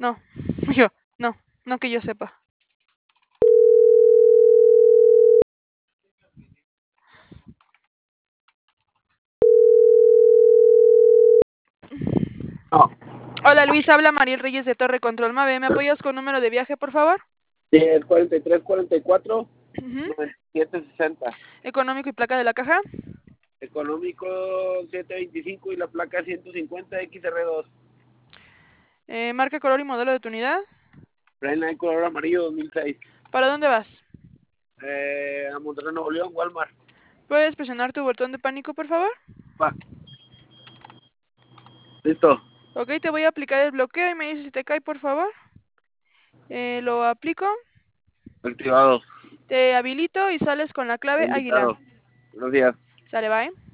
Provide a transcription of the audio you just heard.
No, yo, no, no que yo sepa. No. Hola Luis, habla Mariel Reyes de Torre Control Mave. ¿Me apoyas con número de viaje, por favor? 10, 43, 44, Ujú. 97, 60. Económico y placa de la caja. Económico 725 y la placa 150 XR2. Marca, color y modelo de tu unidad. Reina color amarillo 2006. ¿Para dónde vas? A Monterrey, Nuevo León, Walmart. ¿Puedes presionar tu botón de pánico, por favor? Va. Listo. Ok, te voy a aplicar el bloqueo y me dices si te cae, por favor. Lo aplico. Activado. Te habilito y sales con la clave Águila. Invitado. Buenos días. Sale, bye.